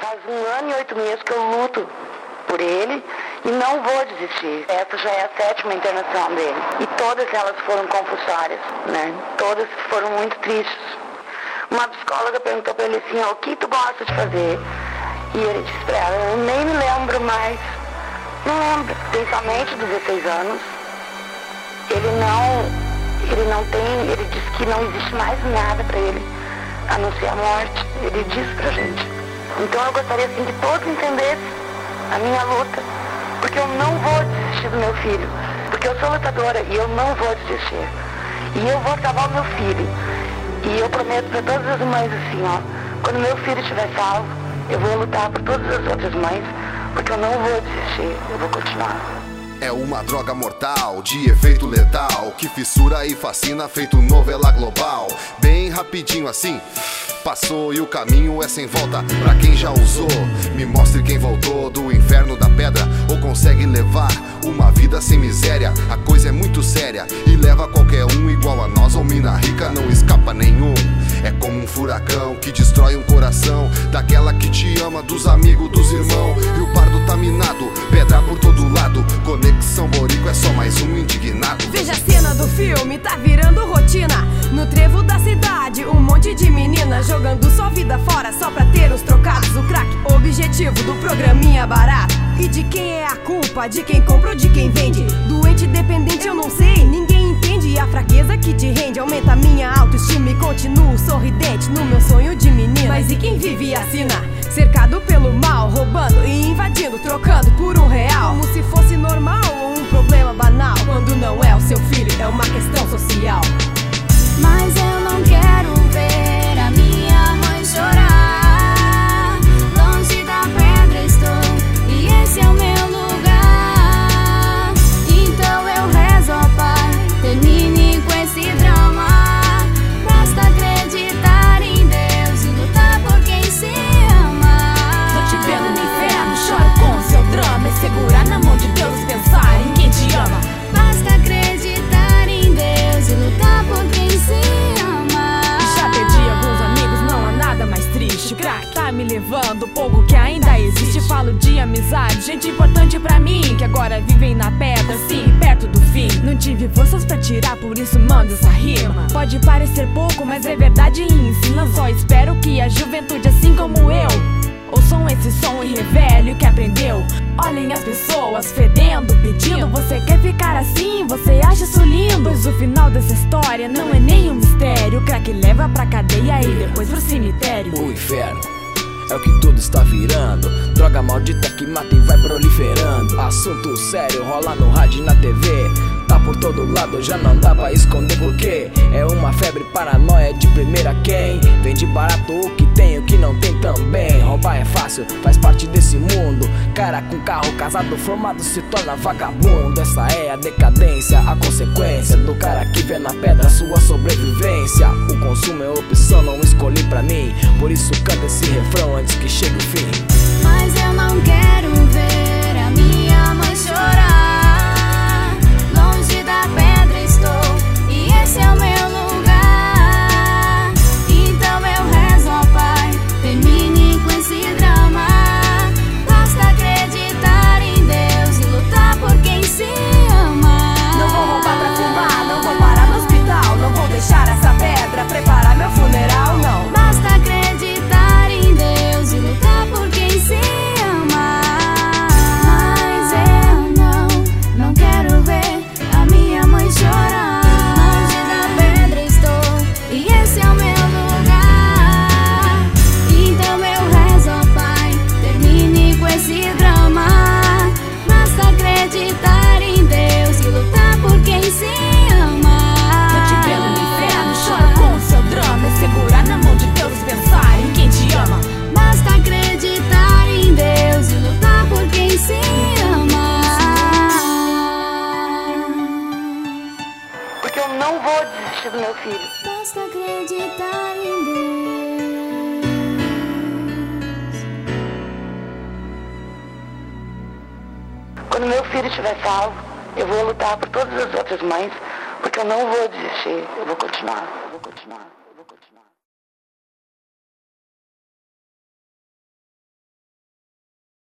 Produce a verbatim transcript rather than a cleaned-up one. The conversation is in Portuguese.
Faz um ano e oito meses que eu luto por ele e não vou desistir. Essa já é a sétima internação dele. E todas elas foram compulsórias, né? Todas foram muito tristes. Uma psicóloga perguntou para ele assim, ó, o que tu gosta de fazer? E ele disse para ela, eu nem me lembro mais. Não lembro. Tem somente dezesseis anos. Ele não, ele não tem, ele disse que não existe mais nada para ele, a não ser a morte. Ele disse pra gente. Então eu gostaria assim que todos entendessem a minha luta, porque eu não vou desistir do meu filho, porque eu sou lutadora e eu não vou desistir. E eu vou salvar o meu filho. E eu prometo para todas as mães assim, ó, quando meu filho estiver salvo, eu vou lutar por todas as outras mães, porque eu não vou desistir, eu vou continuar. É uma droga mortal, de efeito letal, que fissura e fascina, feito novela global. Bem rapidinho assim, passou e o caminho é sem volta pra quem já usou. Me mostre quem voltou do inferno da pedra, ou consegue levar uma vida sem miséria. A coisa é muito séria e leva qualquer um, igual a nós ou mina rica, não escapa nenhum. É como um furacão que destrói um coração, daquela que te ama, dos amigos, dos irmãos. Rio Pardo tá minado, pedra por todo lado, Conexão Borico é só mais um indignado. Veja a cena do filme, tá virando rotina. No trevo da cidade, um monte de meninas jogando sua vida fora só pra ter os trocados. O crack, objetivo do programinha barato. E de quem é a culpa? De quem compra ou de quem vende? Doente dependente eu não sei, ninguém entende. E a fraqueza que te rende aumenta minha autoestima e continuo sorridente no meu sonho de menina. Mas e quem vive e assina? Cercado pelo mal, roubando e invadindo, trocando por um real, como se fosse normal ou um problema banal, quando não é o seu filho, é uma questão social. Mas eu não quero ver a minha mãe chorar. Longe da pedra estou e esse é o meu lugar. Então eu rezo ao Pai, termine com esse drama. Basta acreditar em Deus e lutar por quem se ama. Tô te vendo no inferno, choro com o seu drama. É segurar na mão de Deus e pensar em quem te ama. Basta acreditar em Deus e lutar por quem se ama. Já perdi alguns amigos, não há nada mais triste. O crack tá me levando, pouco que ainda existe. Falo de amizade, gente importante pra mim, que agora vivem na pedra, sim, perto do fim. Não tive forças pra tirar, por isso mando essa rima. Pode parecer pouco, mas é verdade e ensina. Só espero que a juventude, assim como eu, ouçam esse som e revele o que aprendeu. Olhem as pessoas fedendo, pedindo. Você quer ficar assim? Você acha isso lindo? Pois o final dessa história não é nem um mistério. O crack leva pra cadeia e depois pro cemitério. O inferno é o que tudo está virando, droga maldita que mata e vai proliferando. Assunto sério rola no rádio e na T V, tá por todo lado, já não dá pra esconder porque é uma febre, paranoia de primeira. Quem vende barato o que tem, o que não tem também. Roubar é fácil, faz parte desse mundo. Cara com carro, casado, formado, se torna vagabundo. Essa é a decadência, a consequência do cara que vê na pedra sua sobrevivência. O consumo é opção, não escolhi pra mim, por isso canta esse refrão antes que chegue o fim. Mas eu não quero ver a minha mãe chorar. Longe da pedra estou e esse é o meu lugar. Então eu rezo ao Pai, termine com esse drama. Basta acreditar em Deus e lutar por quem se ama. Não vou roubar pra fumar, não vou parar no hospital, não vou deixar essa pedra preparar meu funeral, não. Basta acreditar em Deus e lutar por quem se ama. Mas eu não, não quero ver a minha mãe chorar. Longe da pedra estou e esse é o meu lugar. Então eu rezo ao Pai, termine com esse drama. Basta acreditar em Deus e lutar por quem se ama. Tô te vendo no inferno, choro com o seu drama. É segurar na mão de Deus e pensar em quem te ama. Basta acreditar em Deus e lutar por quem se ama. Porque eu não vou desistir do meu filho. Basta acreditar em Deus. Quando meu filho estiver salvo, eu vou lutar por todas as outras mães, porque eu não vou desistir, eu vou continuar, eu vou continuar.